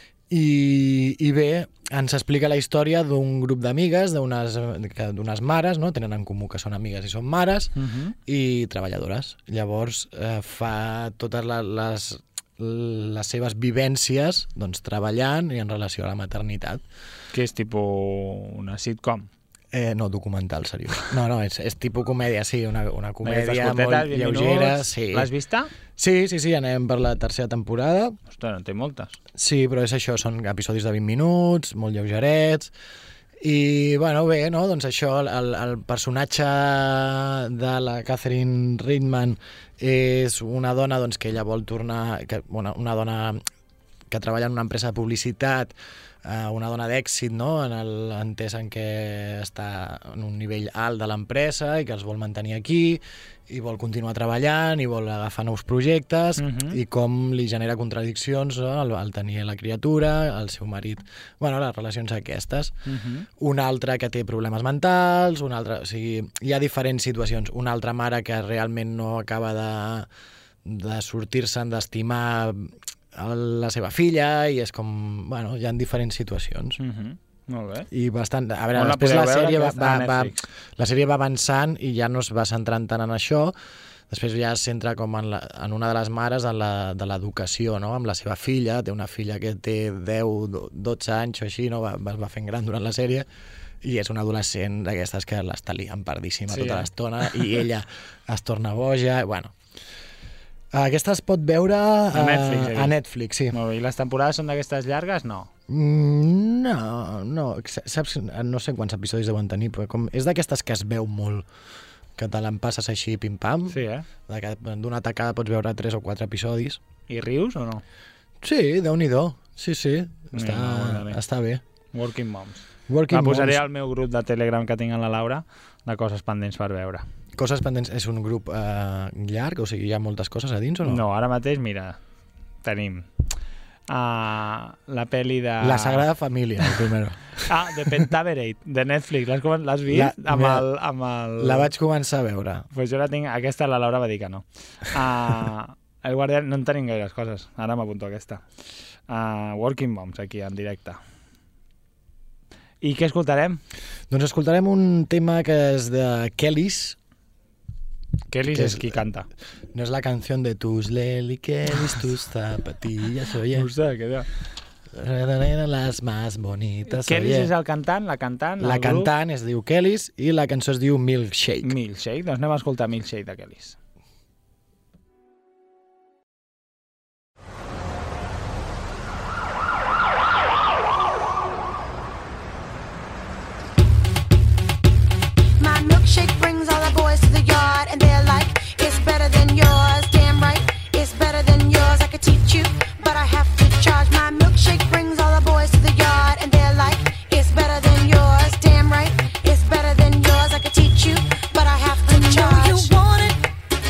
i, i bé, ens explica la història d'un grup d'amigues, d'unes mares, no? Tenen en comú que són amigues i són mares, uh-huh. i treballadores. Llavors uh, fa totes les, les, les seves vivències, doncs, treballant i en relació a la maternitat. Que és tipus una sitcom? Eh, no, documental, seriós. No, no, és, és tipus comèdia, sí, una, una comèdia molt lleugera. Sí. L'has vista? Sí, sí, sí, anem per la tercera temporada. Ostres, no té moltes. Sí, però és això, són episodis de vint minuts, molt lleugerets, i, bueno, bé, no, doncs això, el, el personatge de la Catherine Reitman és una dona, doncs, que ella vol tornar, que, bueno, una dona que treballa en una empresa de publicitat, una dona d'èxit, no? En el entès en què està en un nivell alt de l'empresa i que els vol mantenir aquí i vol continuar treballant i vol agafar nous projectes, uh-huh. i com li genera contradiccions, no? el, el tenir la criatura, el seu marit, bueno, les relacions aquestes. Uh-huh. Una altra que té problemes mentals, una altra, o sigui, hi ha diferents situacions. Una altra mare que realment no acaba de, de sortir-se'n, d'estimar la seva filla, i és com, bueno, hi ha diferents situacions. Uh-huh. Molt bé. I bastant, a veure, no després la, la sèrie va, va, va, la sèrie va avançant i ja no es va centrant tant en això. Després ja es centra com en, la, en una de les mares en la, de l'educació, no? Amb la seva filla, té una filla que té deu, dotze anys o així, no? va, va, va fent gran durant la sèrie, i és una adolescent d'aquestes que l'està liant pardíssima, sí, tota eh? l'estona, i ella es torna boja, bueno. Aquesta es pot veure a, a Netflix, a Netflix, sí. Molt bé. I les temporades són d'aquestes llargues? No. Mm, no, no. Saps, no sé quants episodis deuen tenir, però com és d'aquestes que es veu molt, que te l'empasses així pim-pam. Sí, eh? D'una tacada pots veure tres o quatre episodis. I rius o no? Sí, Déu-n'hi-do. Sí, sí. Està, no, no, està bé. Working Moms. Working La posaré Moms. al meu grup de Telegram que tinc en la Laura de coses pendents per veure. Coses pendents, és un grup eh, llarg? O sigui, hi ha moltes coses a dins o no? No, ara mateix, mira, tenim uh, la pel·li de... La Sagrada Família, el primero. Ah, de Pentaverate, de Netflix. L'has vist? La, amb el, amb el... La vaig començar a veure. Pues jo la tinc... Aquesta la Laura va dir que no. Uh, el Guardián, no en tenim gaires coses. Ara m'apunto aquesta. Uh, Working Moms, aquí, en directe. I què escoltarem? Doncs escoltarem un tema que és de Kellys. Kellys és qui canta. No és la canció de tus Lely Kellys, tus zapatillas, oye. No sé, què diu? Las más bonitas, Kellys oye. És el cantant, la cantant, La cantant es diu Kellys i la cançó es diu Milkshake. Milkshake, doncs anem a escoltar Milkshake de Kellys. My milkshake brings all the boys to the yard, and they're like, it's better than yours. Damn right, it's better than yours. I could teach you, but I have to charge. My milkshake brings all the boys to the yard, and they're like, it's better than yours. Damn right, it's better than yours. I could teach you, but I have to charge. You know you want it,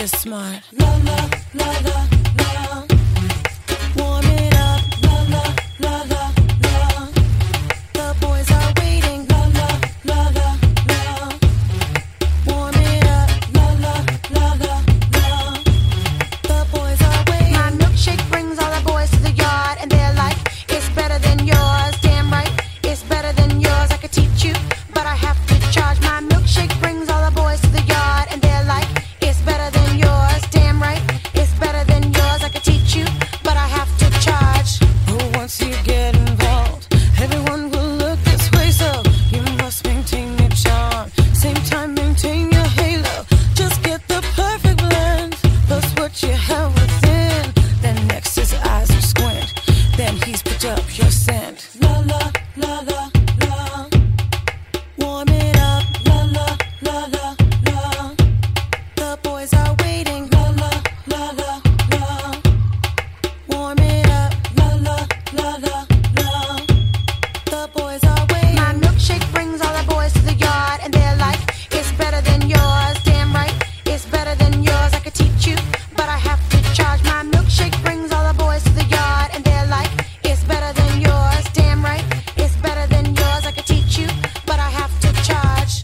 you're smart. La la la la la. Warm it up. La la la la la. The boys are waiting. La la la la la. Warm it up. La la la la la. The boys are waiting. My milkshake brings all the boys to the yard, and they're like, it's better than yours. Damn right, it's better than yours. I could teach you, but I have to charge. My milkshake brings all the boys to the yard, and they're like, it's better than yours. Damn right, it's better than yours. I could teach you, but I have to charge. Oh, once you get involved, everyone will look this way, so you must maintain your charm. Same time, maintain your halo. Just get the perfect blend. Plus what you have within. Then next his eyes are squint. Then he's picked up your scent. La la la la la. Warm it up. La la la la la. The boys are waiting. La la la la la. Warm it up. La la la la la. The boys are waiting. My milkshake brings all the boys to the yard, and they're like, it's better than yours. Damn right, it's better than yours. I could teach you, but I have to charge. My milkshake brings all the boys to the yard, and they're like, it's better than yours. Damn right, it's better than yours. I could teach you, but I have to charge.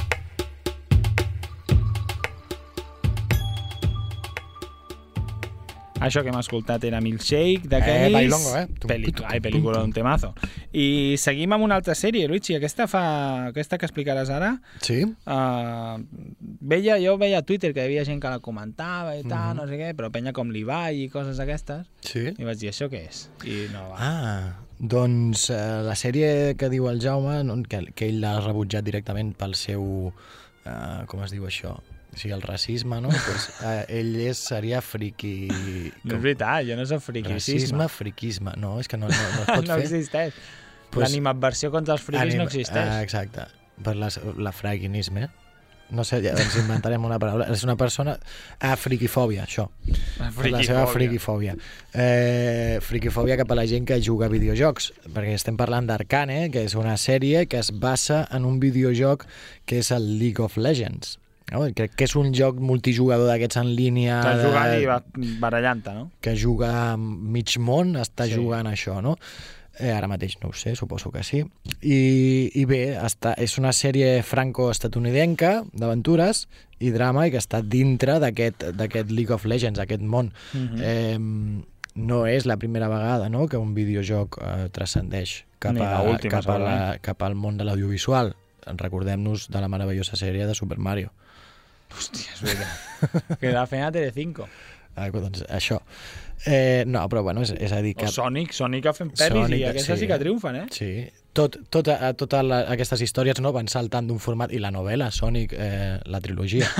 Això que hem escoltat era Milkshake, de Eh, Kellys. bailongo, eh? Pel·lícula, ai, pel·lícula d'un temazo. I seguim amb una altra sèrie, Luigi. Aquesta fa... Aquesta que explicaràs ara. Sí? Uh, veia, jo veia a Twitter que hi havia gent que la comentava i tal, Mhm. no sé què, però penya com l'Ibai i coses d'aquestes. Sí? I vaig dir, això què és? I no va. Ah, doncs eh, la sèrie que diu el Jaume, no, que, que ell l'ha rebutjat directament pel seu... Eh, com es diu això? O sigui, el racisme, no? pues, eh, ell és, seria friqui... No és veritat, jo no soc friquisme. Racisme, friquisme. No, és que no, no, no es pot no fer. existeix. Pues, L'animadversió contra els friquis anim- no existeix. Ah, exacte. Per la, la fraginisme. No sé, ja ens inventarem una paraula. És una persona... Ah, friquifòbia, això. La Per la seva friquifòbia. Eh, friquifòbia cap a la gent que juga a videojocs, perquè estem parlant d'Arcane, que és una sèrie que es basa en un videojoc que és el League of Legends. No? Crec que és un joc multijugador d'aquests en línia... Estàs jugant de- i va barallant-te, no? que juga mig món, està Sí. sí. jugant això, no? Eh, ara mateix no ho sé, suposo que sí. I, i bé, està, és una sèrie franco-estatunidenca d'aventures i drama i que està dintre d'aquest d'aquest League of Legends, aquest món. Mhm. eh, no és la primera vegada, no?, que un videojoc eh, transcendeix cap, Ni a, l'última, cap, a la, segurament. cap al món de l'audiovisual. Recordem-nos de la meravellosa sèrie de Super Mario. Hòstia, és veritat. Que la feina a Telecinco. Ah, doncs això. Eh, no, però bueno, és, és a dir que... O Sonic, Sonic ha fet pel·lis Sonic, i aquestes sí. sí. sí que triomfen, eh? Sí, tot, tot, a, totes la, aquestes històries no van saltant d'un format, i la novel·la, Sonic, eh, la trilogia.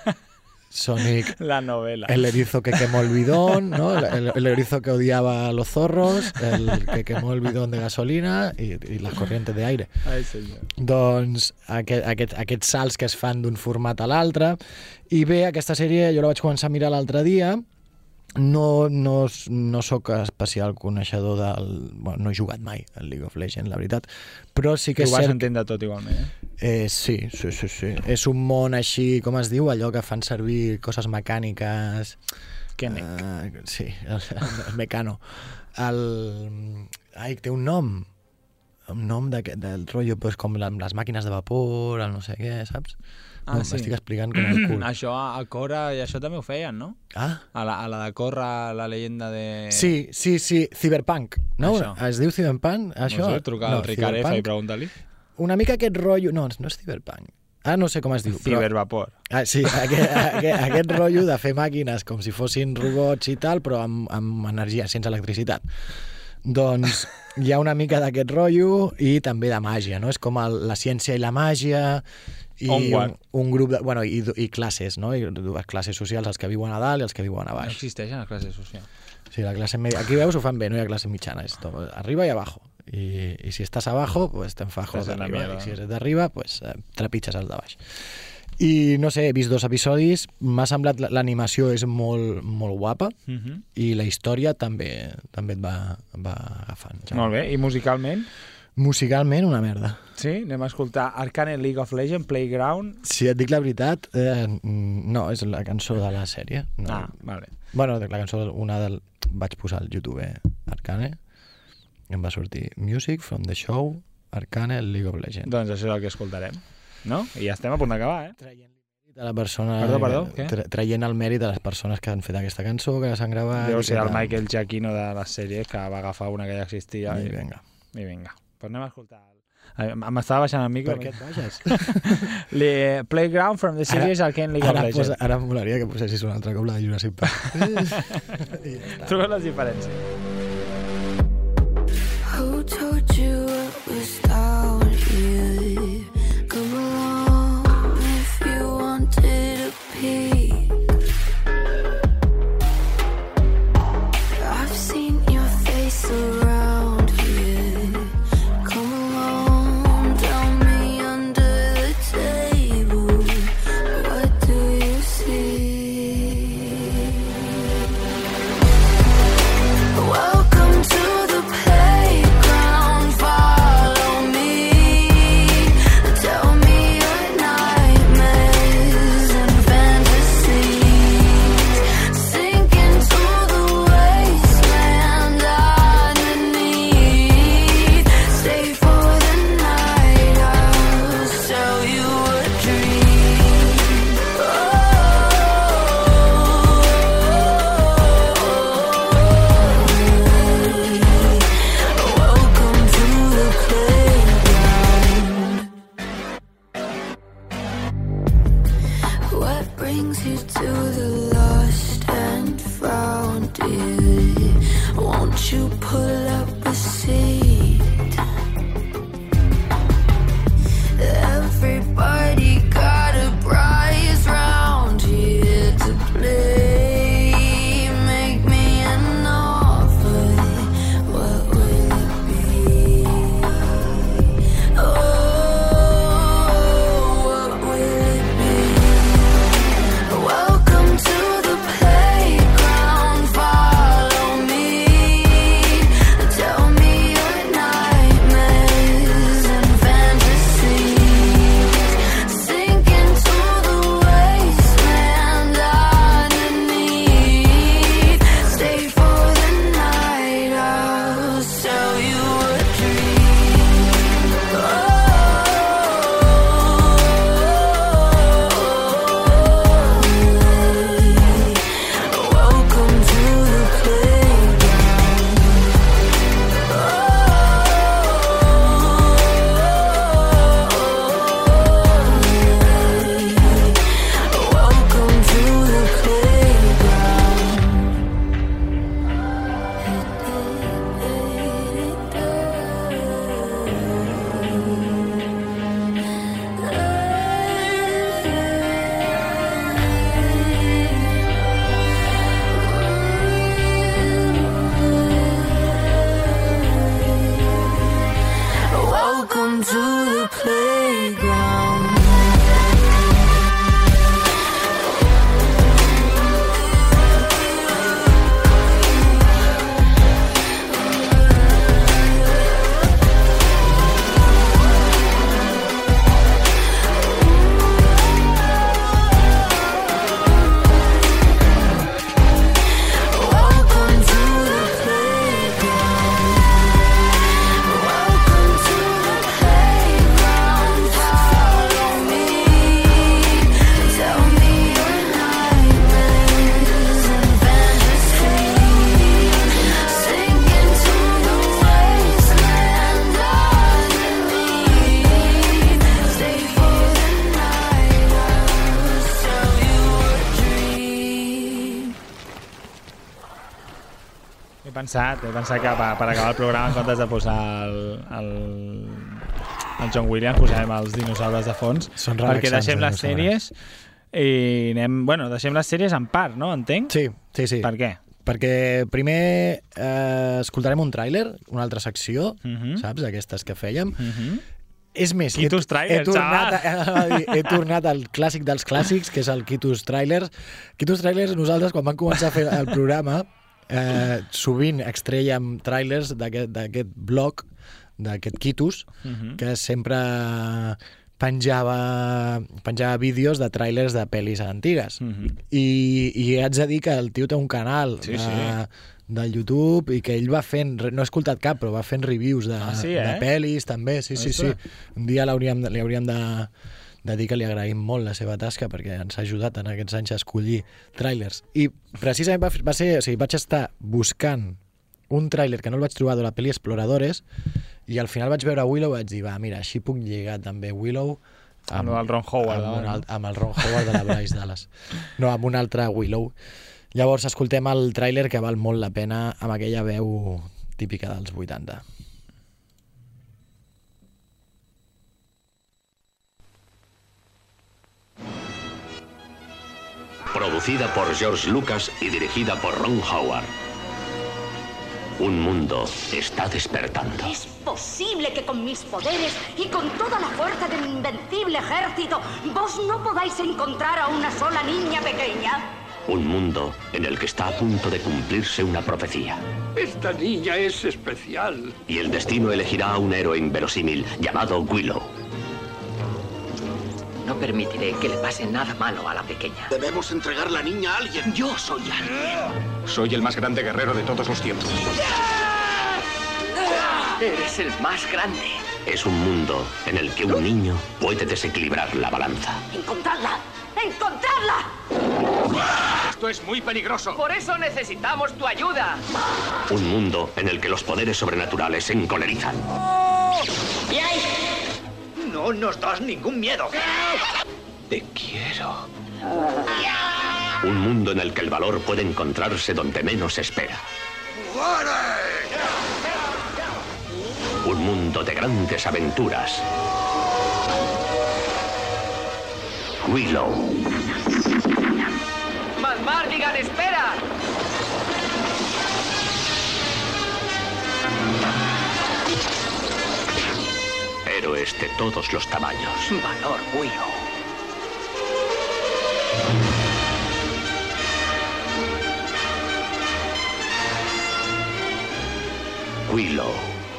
Sonic, La novela. el erizo que quemó el bidón, ¿no? el, el erizo que odiaba a los zorros, el que quemó el bidón de gasolina i, i les corrientes de aire. Ai, senyor. Doncs aquest, aquest, aquests salts que es fan d'un format a l'altre. I bé, aquesta sèrie jo la vaig començar a mirar l'altre dia. No, no, no sóc especial coneixedor del... Bueno, no he jugat mai al League of Legends, la veritat, però sí que Tu és vas cert... entendre tot igualment, eh? Eh, sí, sí, sí, sí. És un món així, com es diu, allò que fan servir coses mecàniques... Kenec. Uh, sí, el, el mecano. El... Ai, té un nom. Un nom de, del rotllo, pues, com la, les màquines de vapor, el no sé què, saps? Ah, no, sí. M'estic explicant com el cul. Això a Cora, i això també ho feien, no? Ah, A la, a la de Corra, la leyenda de... sí, sí, sí, Cyberpunk, no? Això. Es diu Cyberpunk, això? No sé, trucar al Ricard F i Cyberpunk. preguntar-li. Una mica aquest rotllo... No, no és Cyberpunk. Ah, no sé com es diu. però- Cibervapor. Ah, sí, aquest, aquest, aquest rotllo de fer màquines com si fossin robots i tal, però amb, amb energia, sense electricitat. Doncs hi ha una mica d'aquest rotllo i també de màgia, no? És com el, la ciència i la màgia i un, Onward. un grup de... Bueno, i, i classes, no? I dues classes socials, els que viuen a dalt i els que viuen a No baix. existeixen les classes socials. Sí, la classe media. Aquí veus, ho fan bé, no hi ha classe mitjana. És tot, arriba i abajo. I, i si estàs abajo, pues te enfajo Estàs en la d'arriba. mierda. I si és d'arriba, pues eh, trepitges els de baix. I no sé, he vist dos episodis, m'ha semblat l- l'animació és molt, molt guapa Uh -huh. i la història també també et va, va agafant. Ja. Molt bé, i musicalment? Musicalment, una merda. Sí? Anem a escoltar Arcane League of Legends, Playground. Si et dic la veritat, eh, no, és la cançó de la sèrie. No. Ah, vale. Bueno, la cançó, una del... Vaig posar al YouTube Arcane, i em va sortir Music from the Show, Arcane League of Legends. Doncs això és el que escoltarem, no? I ja estem a punt d'acabar, eh? Traient de la persona... Perdó, perdó, què? Tra traient el mèrit de les persones que han fet aquesta cançó, que s'han gravat... Deu ser el tal. Michael Giacchino de la sèrie que va agafar una que ja existia. I vinga. I vinga. Pues anem a escoltar... M'estava baixant el micro. Per què et baixes? Le Playground from the series Arcane League of Ara, Legends. posa, ara em molaria que posessis un altre cop la de Jurassic Park. Trobes les diferències. Who told you it was down here? Come along if you wanted a peek. I've seen your face around here. Come along, tell me under the table. What do you see? Welcome to the playground, follow me. Tell me your nightmares and fantasies. Sink into the wasteland underneath. Stay for the night, I'll sell you a dream. Welcome to the playground. What brings you to the lost and found, dear? Won't you pull up a seat? Everybody got a prize round here to play. Make me an offer. What will it be? Oh, what will it be? Welcome to the playground, follow me. Tell me your nightmares and fantasies. Sink into the wasteland underneath. Stay for the night, I'll sell you a dream. Welcome to the playground. Welcome to the playground. Welcome to the playground. Welcome to the playground. Welcome to the playground, follow me. Tell me your nightmares and fantasies. Sink into the wasteland underneath. Stay for the night, I'll sell you a dream. He pensat, he pensat que per, per acabar el programa, en comptes de posar el, el, el John Williams, posarem els dinosaures de fons. Són perquè relaxants, deixem les els sèries i anem, bueno, deixem les sèries en part, no? Entenc? Sí, sí, sí. Per què? Perquè primer eh, escoltarem un tràiler, una altra secció, Mhm. saps, d'aquestes que fèiem. Mhm. És més, Quitus he, Trailer, he, tornat, xaval. he, he tornat al clàssic dels clàssics, que és el Quitus Trailers. Quitus Trailers, nosaltres, quan vam començar a fer el programa, eh, sovint extrèiem trailers d'aquest d'aquest blog d'aquest Quitus, Mhm. que sempre penjava, penjava vídeos de tràilers de pel·lis antigues. Mhm. I, I haig de dir que el tio té un canal Sí, de, sí. de YouTube i que ell va fent, no he escoltat cap, però va fent reviews de, Ah, sí, de eh? pel·lis també, sí, sí, sí. Ostres. Un dia l'hauríem de- li hauríem de, de dir que li agraïm molt la seva tasca perquè ens ha ajudat en aquests anys a escollir tràilers. I precisament va, va ser, o sigui, vaig estar buscant un tràiler que no el vaig trobar de la pel·li Exploradores i al final vaig veure Willow i vaig dir, va, mira, així puc lligar també Willow Amb el Ron Howard, amb, davant, un, no? al- amb el Ron Howard de la Bryce Dallas. No, amb un altre Willow. Llavors escoltem el tràiler que val molt la pena amb aquella veu típica dels vuitanta. Producida por George Lucas y dirigida por Ron Howard. Un mundo está despertando. ¿Es posible que con mis poderes y con toda la fuerza de mi invencible ejército vos no podáis encontrar a una sola niña pequeña? Un mundo en el que está a punto de cumplirse una profecía. Esta niña es especial. Y el destino elegirá a un héroe inverosímil llamado Willow. No permitiré que le pase nada malo a la pequeña. Debemos entregar la niña a alguien. Yo soy alguien. Soy el más grande guerrero de todos los tiempos. Eres el más grande. Es un mundo en el que un niño puede desequilibrar la balanza. ¡Encontrarla! ¡Encontrarla! Esto es muy peligroso. Por eso necesitamos tu ayuda. Un mundo en el que los poderes sobrenaturales se encolerizan. No nos das ningún miedo. Te quiero. Un mundo en el que el valor puede encontrarse donde menos se espera. Un mundo de grandes aventuras. Willow. Mardigan, espera. Héroes de todos los tamaños. Valor, Willow. Willow.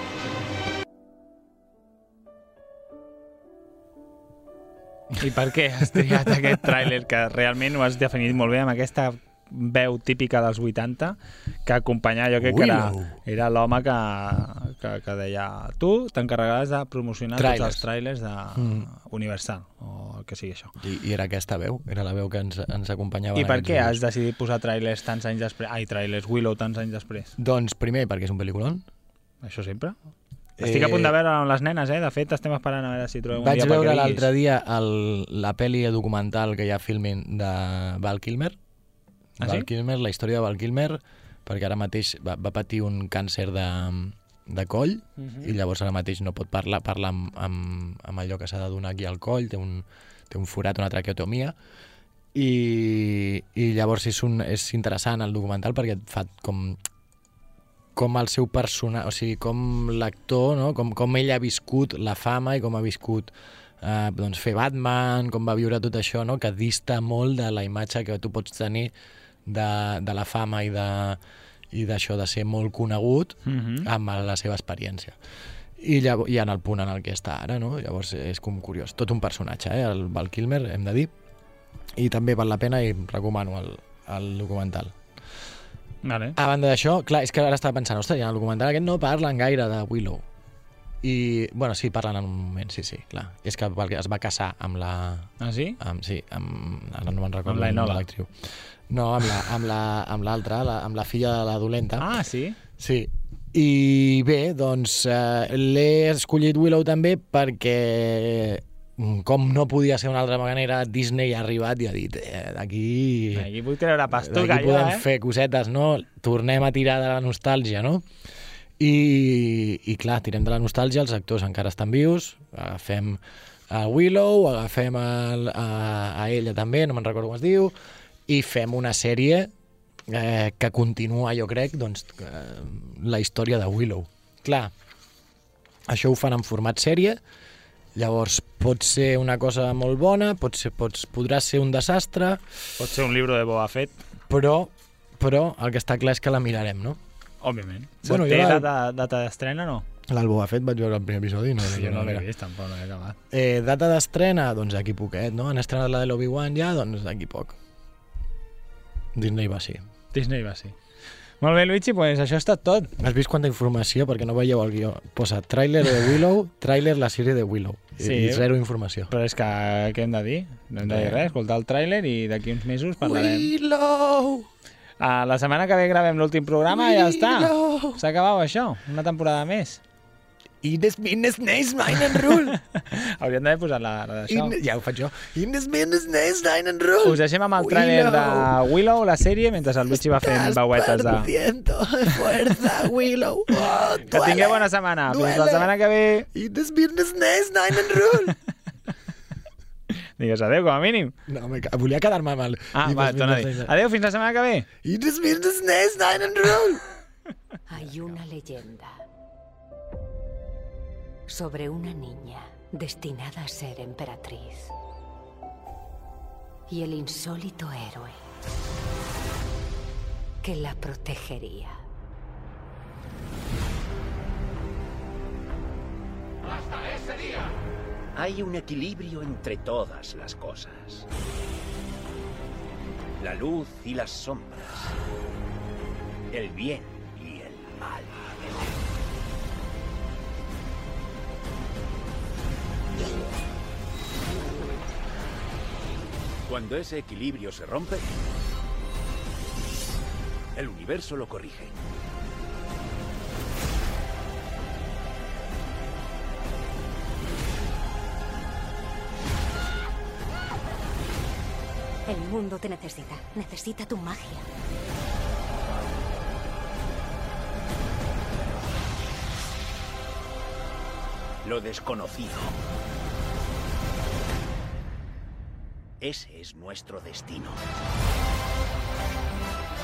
I per què has triat aquest tràiler que realment ho has definit molt bé amb aquesta veu típica dels vuitanta que acompanyava, jo crec que era, era l'home que, que, que deia tu t'encarregaràs de promocionar Trailers. tots els trailers de Mm. Universal o el que sigui això. I, I era aquesta veu, era la veu que ens, ens acompanyava. I en per aquests què vídeos. has decidit posar trailers tants anys després? Ai, trailers, Willow tants anys després. Doncs primer perquè és un pel·lículon. Això sempre? Estic a punt de veure amb les nenes, eh? De fet, estem esperant a veure si trobem un Vaig dia perquè veure vinguis. l'altre dia el, la pel·li documental que hi ha filming de Val Kilmer. Ah, Val sí? Kilmer, la història de Val Kilmer, perquè ara mateix va, va patir un càncer de, de coll Mhm. i llavors ara mateix no pot parlar, parla amb, amb, amb allò que s'ha de donar aquí al coll, té un, té un forat, una traqueotomia, i, i llavors és, un, és interessant el documental perquè et fa com com el seu personatge, o sigui, com l'actor, no? com, com ell ha viscut la fama i com ha viscut eh, doncs fer Batman, com va viure tot això, no? Que dista molt de la imatge que tu pots tenir de, de la fama i de i d'això de ser molt conegut Mhm. amb la seva experiència. I, llavors, i en el punt en el que està ara, no? Llavors és com curiós. Tot un personatge, eh? El Val Kilmer, hem de dir. I també val la pena i recomano el, el documental. Vale. A banda d'això, clar, és que ara estava pensant, ostres, en el documental aquest no parlen gaire de Willow. I, bueno, sí, parlen en un moment, sí, sí, clar. És que es va casar amb la... Ah, sí? Amb, sí, amb... Ara no me'n recordo Amb la el nom de Enola. l'actriu. No, amb la, amb la, amb l'altra, la, amb la filla de la dolenta. Ah, sí? Sí. I bé, doncs eh, l'he escollit Willow també perquè mm, com no podia ser una altra manera, Disney ha arribat i ha dit eh, d'aquí... Aquí vull treure pastuga, D'aquí jo, podem eh? fer cosetes, no? Tornem a tirar de la nostàlgia, no? I, i clar, tirem de la nostàlgia, els actors encara estan vius, agafem a Willow, agafem a, a, a ella també, no me'n recordo com es diu, i fem una sèrie eh, que continua, jo crec, doncs, eh, la història de Willow. Clar, això ho fan en format sèrie, llavors pot ser una cosa molt bona, pot ser, pots, podrà ser un desastre... Pot ser un llibre de Boba Fett. Però, però el que està clar és que la mirarem, no? Òbviament. Bueno, Té jo la- data, data d'estrena, no? L'Al Boba Fett vaig veure el primer episodi i no, Sí, jo no l'he era. vist, tampoc, no he acabat. Eh, data d'estrena, doncs d'aquí poquet, no? Han estrenat la de l'Obi-Wan ja, doncs d'aquí poc. Disney va sí. Disney va sí. Molt bé, Luigi, pues això ha estat tot. Has vist quanta informació? Perquè no veieu el guió. Posa tràiler de Willow, tràiler la sèrie de Willow. Sí, I zero informació. Però és que què hem de dir? No hem de dir res, escoltar el tràiler i d'aquí uns mesos parlarem. Willow! Uh, la setmana que ve gravem l'últim programa i ja està. S'ha acabat això, una temporada més. Ines Mines Neis Meinen Rule. Hauríem d'haver posat la, la d'això. In, ja ho faig jo. Ines Mines Neis Meinen Rule. Us deixem amb el tràiler de Willow, la sèrie, mentre el Luigi va fent veuetes de... Estàs perdiendo fuerza, Willow. Oh, que tingueu bona setmana. Fins la setmana que ve. Ines Mines Neis Meinen Rule. Digues adéu, com a mínim. No, me, volia quedar-me mal. Ah, va, torna a dir. Adéu, fins la setmana que ve. Ines Mines Neis Meinen Rule. Hay una leyenda sobre una niña destinada a ser emperatriz y el insólito héroe que la protegería. ¡Hasta ese día! Hay un equilibrio entre todas las cosas. La luz y las sombras. El bien y el mal. Cuando ese equilibrio se rompe, el universo lo corrige. El mundo te necesita. Necesita tu magia. Lo desconocido. Ese es nuestro destino.